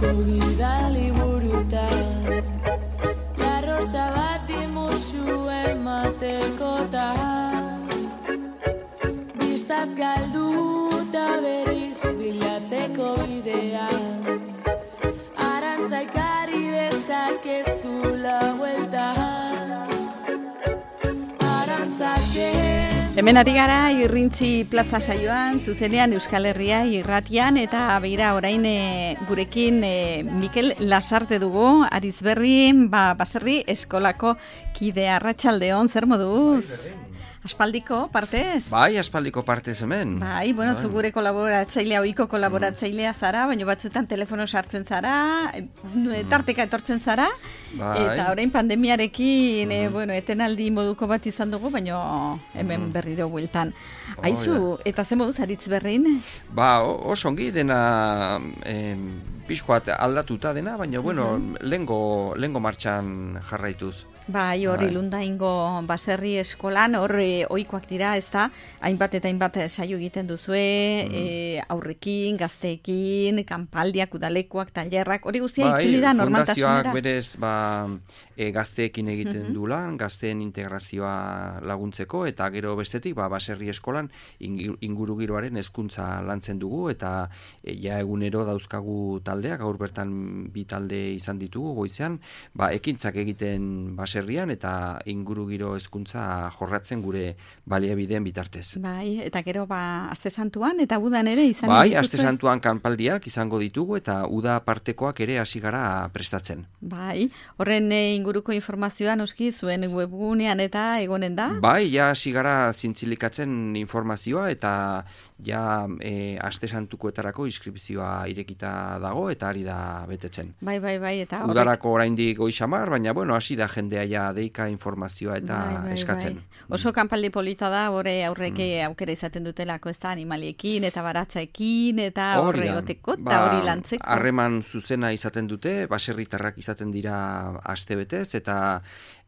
Bilboko gidali burutan Larrosa bati musu ematekotan Bistaz galduta berriz bilatzeko bidean Arantza ekarri dezakezula bueltan Arantzake Hemen ari gara Irrintzi plaza saioan, zuzenean Euskal Herria irratian, eta begira orain gurekin Mikel Lasarte dugu, Arizberri, baserri eskolako kide. Arratsaldeon, zer moduz? Aspaldiko partez? Bai, aspaldiko partez hemen. Bai, bueno, zu gure kolaboratzailea, ohiko kolaboratzailea zara, baina batzuetan telefono sartzen zara, tarteka etortzen zara, bai. Eta orain pandemiarekin, bueno, etenaldi moduko bat izan dugu, baina hemen berriro bueltan. Aizu, eta ze moduz Arizberrin? Ba, oso ongi dena pixkoat aldatuta dena, baina, bueno, lengo martxan jarraituz. Bai, hori Lundaingo baserri eskolan, hori ohikoak dira, ez da, hainbat eta hainbat saio egiten duzue, aurrekin, gazteekin, kanpaldiak, udalekuak, tailerrak, hori guztia itzuli da normaltasunera. Fundazioak berez, gazteekin egiten du lan, gazteen integrazioa laguntzeko, eta gero bestetik, baserri eskolan ingurugiroaren hezkuntza lantzen dugu, eta ja egunero dauzkagu taldeak, gaur bertan 2 talde izan ditugu goizean, ekintzak egiten baserrian eta ingurugiro hezkuntza jorratzen gure baliabideen bitartez. Bai, eta gero Aste Santuan eta udan ere izan dituzue? Bai, Aste Santuan kanpaldiak izango ditugu eta uda partekoak ere hasi gara prestatzen. Bai, horren inguruko informazioa noski zuen webgunean eta egonen da? Bai, ja hasi gara zintzilikatzen informazioa eta ja Aste Santukoetarako inskripzioa irekita dago eta ari da betetzen. Bai, eta horrek... Udarako oraindik goizamar, baina bueno, hasi da jendea ja deika informazioa eta eskatzen. Oso kanpaldi polita da, hori aurreke aukera izaten dutelako, ez da, animaliekin eta baratzaekin eta horre egoteko eta hori lantzeko. Harreman zuzena izaten dute, baserritarrak izaten dira astebetez eta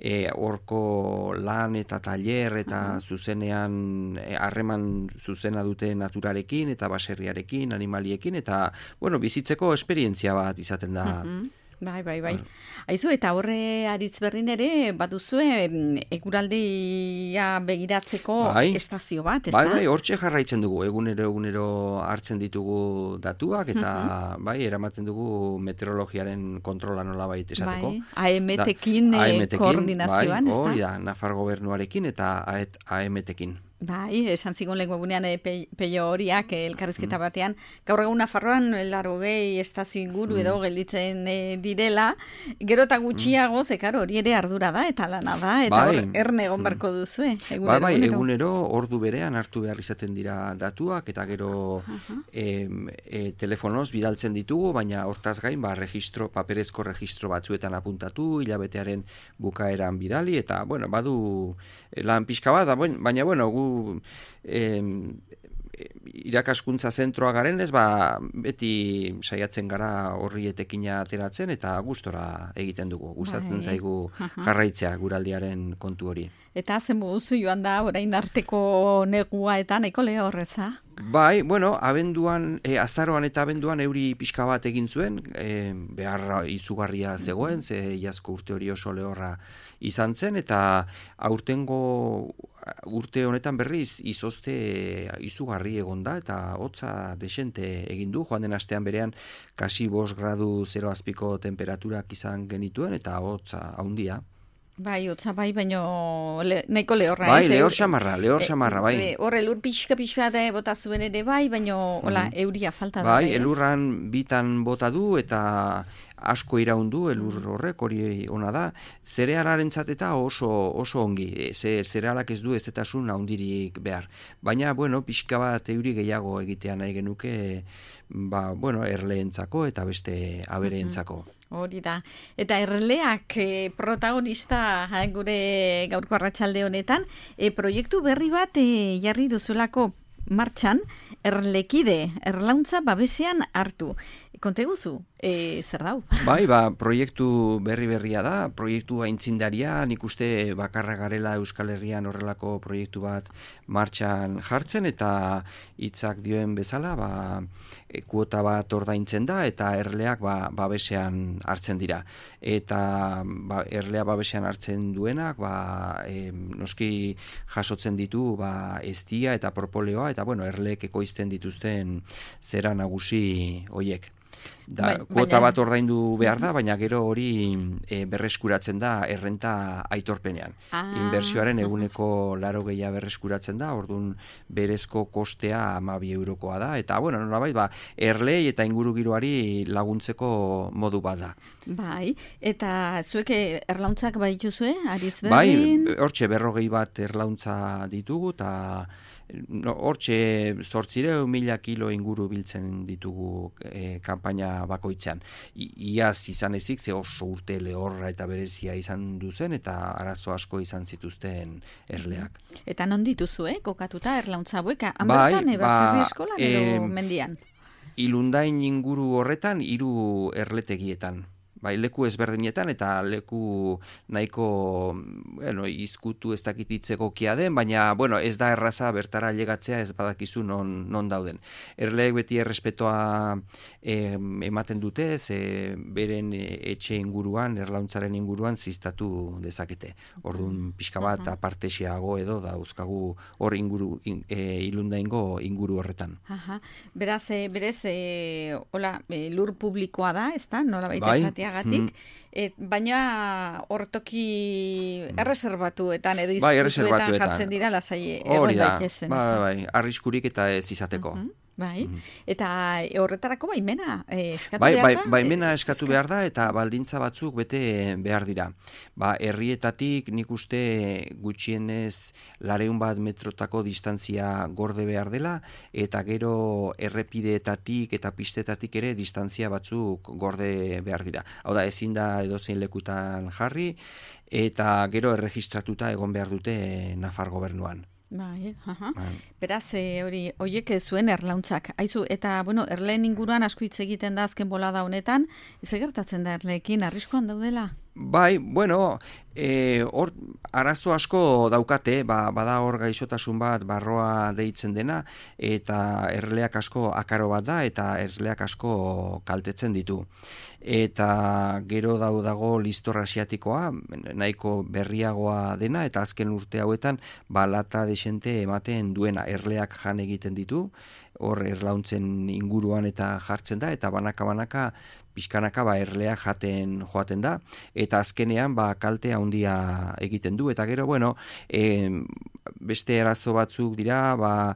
horko lan eta tailer eta zuzenean harreman zuzena dute naturarekin eta baserriarekin, animaliekin eta bueno, bizitzeko esperientzia bat izaten da. Bai. Aizu, eta horre Arizberrin ere baduzue eguraldia begiratzeko estazio bat, ez da? Bai, hortxe jarraitzen dugu, egunero hartzen ditugu datuak, eta eramaten dugu meteorologiaren kontrola nolabait esateko. AEMetekin koordinazioan, ez da? Hori da, Nafar gobernuarekin eta AEMetekin. Bai, esan zigun lehen webunean peio horiak elkarrizketa batean. Gaur egun Nafarroan 80 estazio inguru edo gelditzen direla. Gero eta gutxiago, zekaro, hori ere ardura da eta lana da. Eta hor erne egon barko duzue. Bai, egunero ordu berean hartu behar izaten dira datuak eta gero telefonoz bidaltzen ditugu, baina hortaz gain paperezko registro batzuetan apuntatu, hilabetearen bukaeran bidali eta, bueno, badu lan pixka bat, baina, bueno, gu irakaskuntza zentroa garen ez, beti saiatzen gara horri etekina ateratzen eta gustora egiten dugu. Gustatzen zaigu jarraitzea guraldiaren kontu hori. Eta zen buzu joan da orain arteko negua eta nahiko lehorreza? Bai, bueno, azaroan eta abenduan euri pixka bat egin zuen, behar izugarria zegoen, ze iazko urte hori oso lehorra izan zen, eta aurtengo urte honetan berriz izozte izugarri egon da, eta hotza desente egin du, joan den astean berean kasi 5 gradu 0 azpiko temperaturak izan genituen, eta hotza handia. Bai, hotza bai, baina nahiko lehorra. Bai, lehor xamarra, bai. Horre, elur pixka bota zuen ere bai, baina euria falta da. Bai, elurran bitan bota du eta asko iraundu elur horrek, hori ona da. Zerealarentzat eta oso ongi, zerealak ez du ezetasun handirik behar. Baina, bueno, pixka bat euri gehiago egitea nahi genuke, erleentzako eta beste abereentzako. Hori da. Eta erleak protagonista gure gaurko arratsalde honetan, proiektu berri bat jarri duzuelako martxan, erlekide, erlauntza babesean hartu. Konte guzu, zer dau? Bai, proiektu berria da, proiektu aintzindaria, nik uste bakarra garela Euskal Herrian horrelako proiektu bat martxan jartzen, eta hitzak dioen bezala, kuota bat ordaintzen da, eta erleak babesean hartzen dira. Eta erlea babesean hartzen duenak, noski jasotzen ditu eztia eta propoleoa, eta erleek ekoizten dituzten zera nagusi hoiek. Kuota bat ordaindu behar da, baina gero hori berreskuratzen da errenta aitorpenean. Inbertsioaren eguneko 80 berreskuratzen da, orduan berezko kostea 12 eurokoa da, eta nolabait erlei eta ingurugiroari laguntzeko modu bat da. Bai, eta zuek erlauntzak baituzue, Arizberrin? Bai, hortxe 40 bat erlauntza ditugu, eta hortxe 800.000 kilo inguru biltzen ditugu kanpaina bakoitzean. Iaz izan ezik, ze oso urte lehorra eta berezia izan duzen, eta arazo asko izan zituzten erleak. Eta non dituzu, kokatuta erlauntza hauek? Hanbertan, Baserri eskolan edo mendian? Ilundain inguru horretan 3 erletegietan. Leku ezberdinetan, eta leku nahiko izkutu ez dakititzeko kia den, baina ez da erraza bertara llegatzea ez badakizu non dauden. Erleek beti errespetoa ematen dute, beren etxe inguruan, erlauntzaren inguruan ziztatu dezakete. Orduan pixka bat apartexeago edo dauzkagu hor ilundaingo inguru horretan. Berez, lur publikoa da, ez da? Nola baita esatea? Baina hortoki erreserbatuetan edo izkutuetan jartzen dira lasai egon daitezen. Bai, arriskurik eta ez izateko. Bai, eta horretarako baimena eskatu behar da? Baimena eskatu behar da, eta baldintza batzuk bete behar dira. Herrietatik nik uste gutxienez 200 metrotako distantzia gorde behar dela, eta gero errepideetatik eta pistetatik ere distantzia batzuk gorde behar dira. Hau da, ezin da edozein lekutan jarri, eta gero erregistratuta egon behar dute Nafar gobernuan. Bai, beraz, horiek zuen erlauntzak. Aizu, eta, erleen inguruan asko hitz egiten da azken bolada honetan, ez gertatzen da erleekin, arriskoan daudela? Bai, hor arazo asko daukate, bada hor gaixotasun bat barroa deitzen dena, eta erleak asko akaro bat da, eta erleak asko kaltetzen ditu. Eta gero dago listor asiatikoa, nahiko berriagoa dena, eta azken urte hauetan lata desente ematen duena, erleak jan egiten ditu, hor erlauntzen inguruan eta jartzen da, eta banaka pixkanaka erleak jaten joaten da, eta azkenean kalte handia egiten du, eta gero, beste arazo batzuk dira,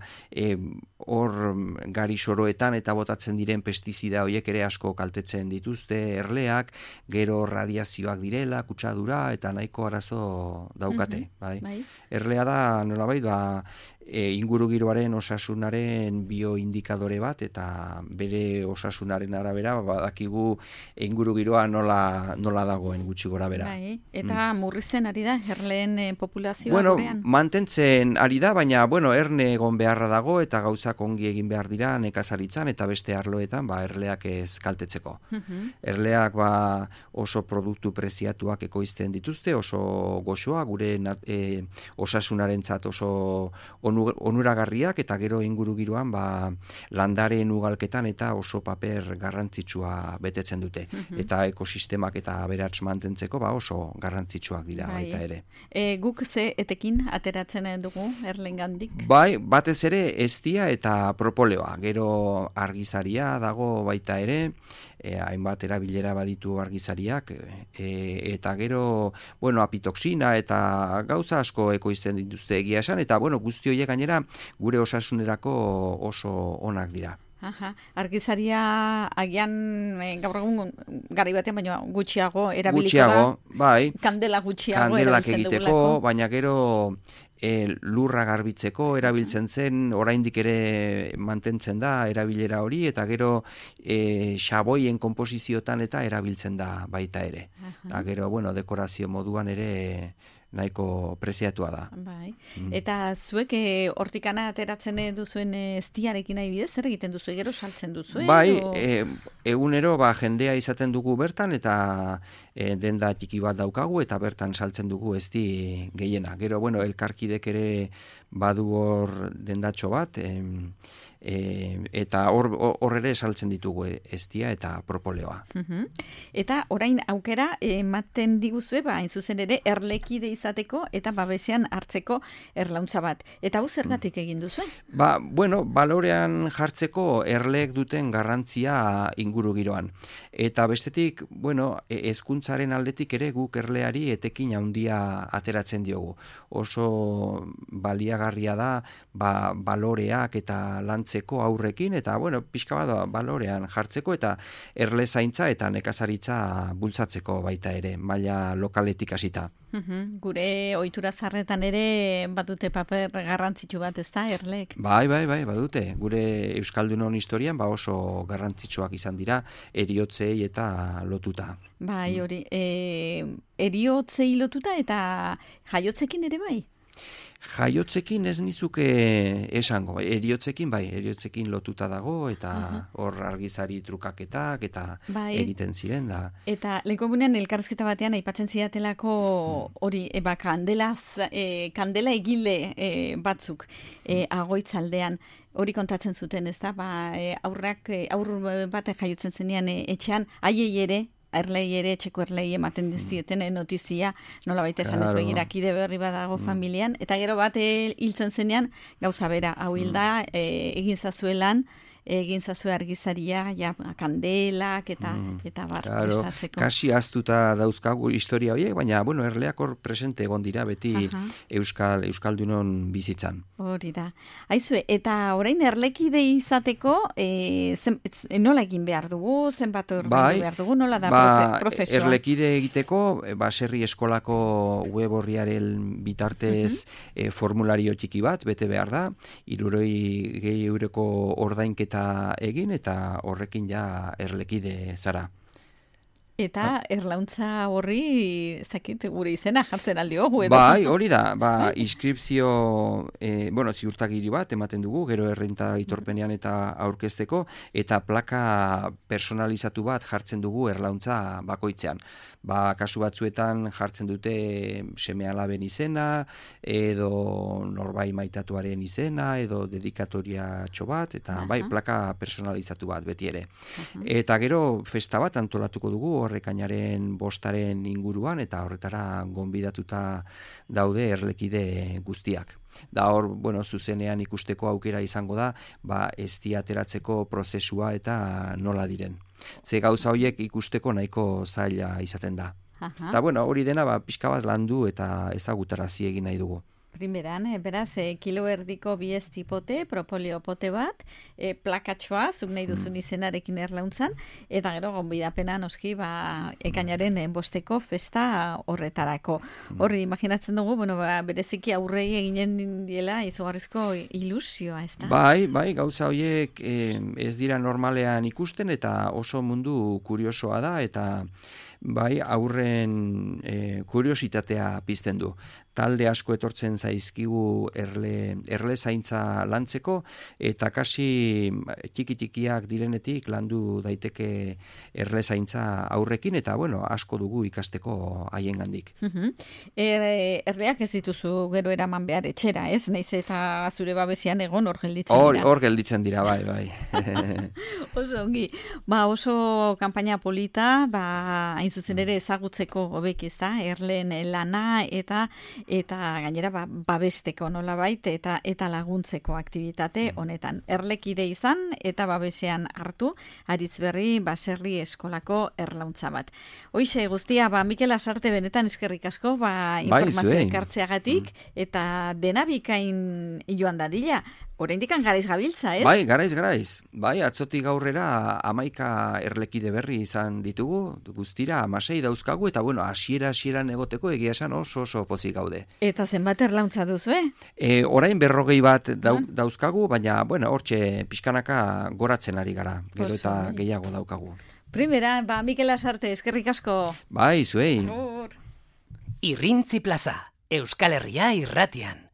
hor gari soroetan eta botatzen diren pestizida horiek ere asko kaltetzen dituzte erleak, gero radiazioak direla, kutsadura, eta nahiko arazo daukate. Erlea da, nolabait, ingurugiroaren osasunaren bioindikadore bat, eta bere osasunaren arabera badakigu ingurugiroa nola dagoen gutxi gora bera. Eta murrizten ari da erleen populazioa gurean? Mantentzen ari da, baina erne egon beharra dago, eta gauzak ongi egin behar dira nekazaritzan eta beste arloetan erleak ez kaltetzeko. Erleak oso produktu preziatuak ekoizten dituzte, oso goxoa, gure osasunarentzat oso onuragarriak, eta gero ingurugiroan landaren ugalketan eta oso paper garrantzitsua betetzen dute. Eta ekosistemak eta aberats mantentzeko oso garrantzitsuak dira baita ere. Guk ze etekin ateratzen dugu erlengandik? Bai, batez ere eztia eta propoleoa. Gero argizaria dago baita ere, hainbat erabilera baditu argizariak, eta gero, apitoxina eta gauza asko ekoizten dituzte egia esan, eta guzti horiek gainera gure osasunerako oso onak dira. Argizaria agian gaur egun garai batean baina gutxiago erabiliko da. Bai. Kandela gutxiago kandelak egiteko, baina gero lurra garbitzeko erabiltzen zen, oraindik ere mantentzen da erabilera hori, eta gero xaboien konposiziotan eta erabiltzen da baita ere. Eta gero, dekorazio moduan ere nahiko preziatua da. Bai. Eta zuek hortikana ateratzen duzuen eztiarekin nahi bidez, zer egiten duzu, gero saltzen duzu? Bai, egunero jendea izaten dugu bertan, eta denda txiki bat daukagu, eta bertan saltzen dugu ezti gehiena. Gero, bueno, elkarkidek ere badu hor dendatxo bat, eta hor ere saltzen ditugu eztia eta propoleoa. Eta orain aukera ematen diguzue, hain zuzen ere erlekide izateko eta babesean hartzeko erlauntza bat. Eta hau zergatik egin duzu? Bueno, balorean jartzeko erleek duten garrantzia inguru giroan. Eta bestetik, bueno, hezkuntzaren aldetik ere guk erleari etekin handia ateratzen diogu. Oso baliagarria da, baloreak eta lantzeko aurrekin, eta, bueno, pixka bat balorean jartzeko, eta erle zaintza eta nekazaritza bultzatzeko baita ere, maila lokaletik hasita. Gure ohitura zarretan ere badute paper garrantzitsu bat, ez da, erleek? Bai, badute. Gure Euskaldunon historian oso garrantzitsuak izan dira, eriotzei eta lotuta. Bai, hori, eriotzei lotuta eta jaiotzekin ere bai? Jaiotzekin ez nizuke esango, eriotzekin lotuta dago, eta hor argizari trukaketak eta egiten ziren da. Eta lehenkomunean elkarrizketa batean aipatzen zidatelako hori, kandela egile batzuk Agoitzaldean, hori kontatzen zuten, ez da, aur bat jaiotzen zenean etxean, haiei ere, erlei ere, etxeko erlei ematen dizieten notizia, nola baita esan ez begirakide berri badago familian, eta gero bat hiltzen zenean, gauza bera, hau hilda, egin zazuelan, egin zazue argizaria, kandelak eta bar prestatzeko. Kasi aztuta dauzkagu historia horiek, baina, bueno, erleak hor presente egon dira beti Euskaldunon bizitzan. Hori da. Aizue, eta orain erlekide izateko, nola egin behar dugu, zenbat ordaindu behar dugu, nola da prozesua? Erlekide egiteko, baserri eskolako web horriaren bitartez formulario txiki bat, bete behar da, 60 euroko ordainketa egin, eta horrekin ja erlekide zara. Eta erlauntza horri, zakit, gure izena jartzen aldio. Bai, hori da, inskripzio, ziurtagiri bat ematen dugu, gero errenta itorpenean eta aurkezteko, eta plaka personalizatu bat jartzen dugu erlauntza bakoitzean. Kasu batzuetan jartzen dute seme-alaben izena, edo norbai maitatuaren izena, edo dedikatoria bat, eta plaka personalizatu bat beti ere. Eta gero festa bat antolatuko dugu, Ekainaren 5 inguruan, eta horretara gonbidatuta daude erlekide guztiak. Da hor, zuzenean ikusteko aukera izango da, ezti ateratzeko prozesua eta nola diren. Ze gauza horiek ikusteko nahiko zaila izaten da. Eta hori dena pixka bat landu eta ezagutarazi egin nahi dugu. Primeran, beraz, kilo erdiko 2 tipote, propolio pote bat, plakatxoa, zuk nahi duzun izenarekin erlauntzan, eta gero gonbidapena noski, ekainaren 5 festa horretarako. Horri, imaginatzen dugu, bereziki aurrei eginen diela izugarrizko ilusioa, ez da? Bai, gauza horiek ez dira normalean ikusten, eta oso mundu kuriosoa da, eta aurren kuriositatea pizten du. Talde asko etortzen zaizkigu erle zaintza lantzeko, eta kasi txiki-txikiak direnetik landu daiteke erle zaintza aurrekin, eta asko dugu ikasteko haiengandik. Erleak ez dituzu gero eraman behar etxera, ez? Naiz eta zure babesian egon hor gelditzen dira. Hor gelditzen dira, bai. Oso ongi. Oso kanpaina polita, hain zuzen ere ezagutzeko hobekiz da, erleen lana eta gainera babesteko nolabait eta laguntzeko aktibitate honetan. Erlekide izan eta babesean hartu Aritzberri baserri eskolako erlauntza bat. Hoize guztia, Mikel Lasarte benetan eskerrik asko, informazio ekartzeagatik, eta dena bikain joan dadila. Oraindik garaiz gabiltza, ez? Garaiz. Atzotik gaurrera 11 erlekide berri izan ditugu, guztira 16 dauzkagu, eta hasieran egoteko egia esan oso pozik gaude. Eta zenbat erlauntza duzu, Orain 40 bat dauzkagu, baina, hortxe pixkanaka goratzen ari gara, gero eta gehiago daukagu. Primera, Mikel Lasarte, eskerrik asko. Zuei. Irrintzi plaza. Euskal Herria irratian.